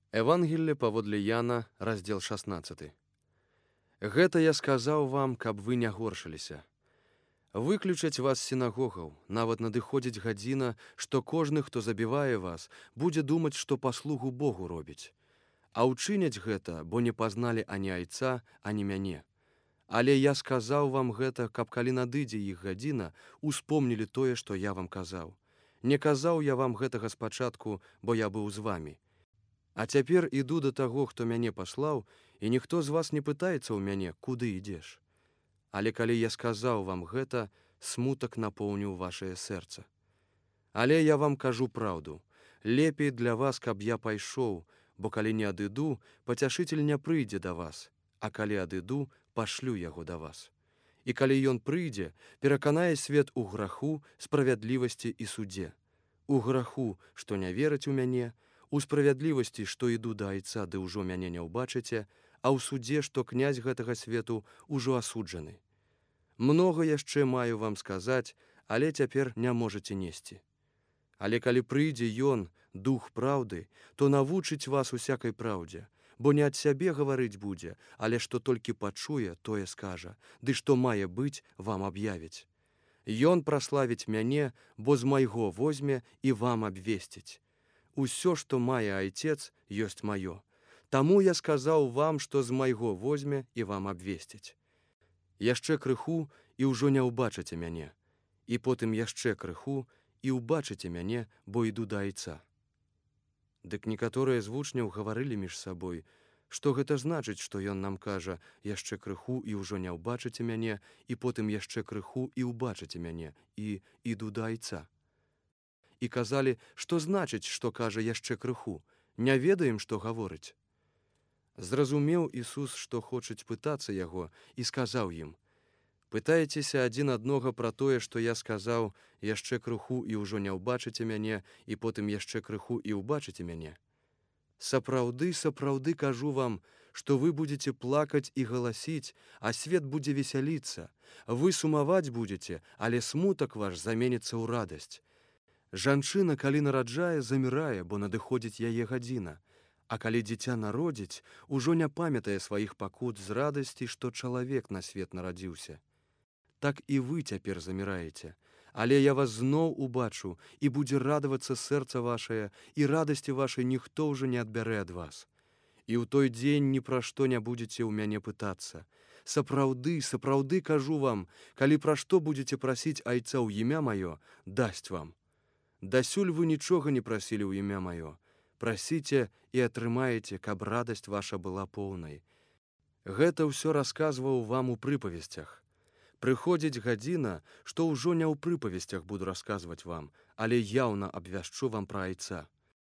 Евангелле паводле Яна, раздзел 16. Гэта я сказаў вам, каб вы не горшыліся. Выключаць вас з сінагогаў, нават надыходзіць гадзіна, што кожны, хто забівае вас, будзе думаць, што паслугу Богу робіць. А ўчыняць гэта, бо не пазналі ані айца, ані мяне. Але я сказаў вам гэта, каб калі надыдзе іх гадзіна, успомнілі тое, што я вам казаў. Не казаў я вам гэтага спачатку, бо я быў з вамі. А цяпер іду да таго, хто мяне паслаў, і ніхто з вас не пытаецца ў мяне, куды ідзеш. Але калі я сказаў вам гэта, смутак напоўніў вашае сэрца. Але я вам кажу праўду, лепей для вас, каб я пайшоў, бо калі не адыду, пацяшыцель не прыйдзе да вас, а калі адыду, пашлю яго да вас. І калі ён прыйдзе, пераканае свет у граху, справядлівасці і судзе. У граху, што не вераць у мяне, у справядлівасці, што іду да айца, ды ўжо мяне не ўбачыце, а ў судзе, што князь гэтага свету ўжо асуджаны. Многа яшчэ маю вам сказаць, але цяпер не можаце несці. Але калі прыйдзе ён, дух праўды, то навучыць вас усякай праўдзе, бо не ад сябе гаварыць будзе, але што толькі пачуе, тое скажа, ды што мае быць, вам аб'явіць. Ён праславіць мяне, бо з майго возьме і вам абвесціць. Усё, што мае айцец, ёсць маё. Таму я сказаў вам, што з майго возьме і вам абвесціць. Яшчэ крыху, і ўжо не ўбачыце мяне. І потым яшчэ крыху, і ўбачыце мяне, бо іду да айца. Дык некаторыя з вучняў гаварылі між сабой, што гэта значыць, што ён нам кажа, яшчэ крыху, і ўжо не ўбачыце мяне, і потым яшчэ крыху, і ўбачыце мяне, і іду да айца. І казалі, што значыць, што кажа яшчэ крыху, не ведаем, што гаворыць. Зразумеў Ісус, што хочуць пытацца яго, і сказаў ім: «Пытаецеся адзін аднога пра тое, што я сказаў, яшчэ крыху, і ўжо не ўбачыце мяне, і потым яшчэ крыху, і ўбачыце мяне. Сапраўды, сапраўды кажу вам, што вы будзеце плакаць і галасіць, а свет будзе весяліцца. Вы сумаваць будзеце, але смутак ваш заменіцца ў радасць. Жанчына, калі нараджае, замірае, бо надыходзіць яе гадзіна. А калі дзіця народзіць, ужо не памятае сваіх пакут з радасці, што чалавек на свет нарадзіўся. Так і вы цяпер заміраеце. Але я вас зноў убачу, і будзе радавацца сэрца вашае, і радасці вашай ніхто ўжо не адбярэ ад вас. І ў той дзень ні пра што не будзеце ў мяне пытацца. Сапраўды, сапраўды кажу вам, калі пра што будзеце прасіць айца ў імя маё, дасць вам. Дасюль вы нічога не прасілі ў імя маё. Прасіце і атрымаеце, каб радасць ваша была поўнай. Гэта ўсё расказваў вам у прыпавесцях. Прыходзіць гадзіна, што ўжо не ў прыпавесцях буду расказваць вам, але яўна абвяшчу вам пра айца.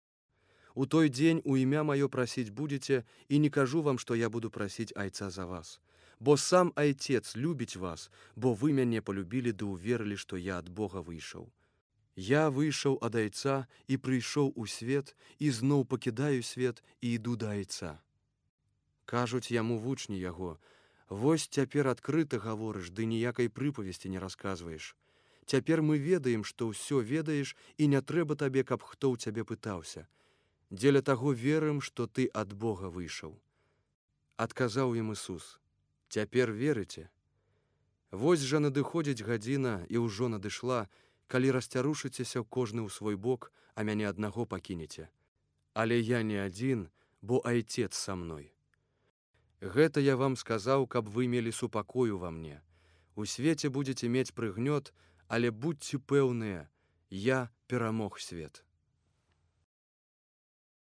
У той дзень у імя маё прасіць будзеце, і не кажу вам, што я буду прасіць айца за вас. Бо сам айцец любіць вас, бо вы мяне полюбілі ды ўверылі, што я ад Бога выйшаў. Я выйшаў ад айца і прыйшоў у свет, і зноў пакідаю свет і іду да айца. Кажуць яму вучні яго: «Вось цяпер адкрыта гаворыш, ды ніякай прыпавесці не расказваеш. Цяпер мы ведаем, што ўсё ведаеш, і не трэба табе, каб хто ў цябе пытаўся. Дзеля таго верым, што ты ад Бога выйшаў». Адказаў ім Ісус: «Цяпер верыце? Вось жа надыходзіць гадзіна, і ўжо надышла, калі расцярушыцеся кожны ў свой бок, а мяне аднаго пакінеце. Але я не адзін, бо айцец са мной. Гэта я вам сказаў, каб вы мелі супакою ва мне. У свеце будзеце мець прыгнёт, але будзьце пэўныя, я перамог свет».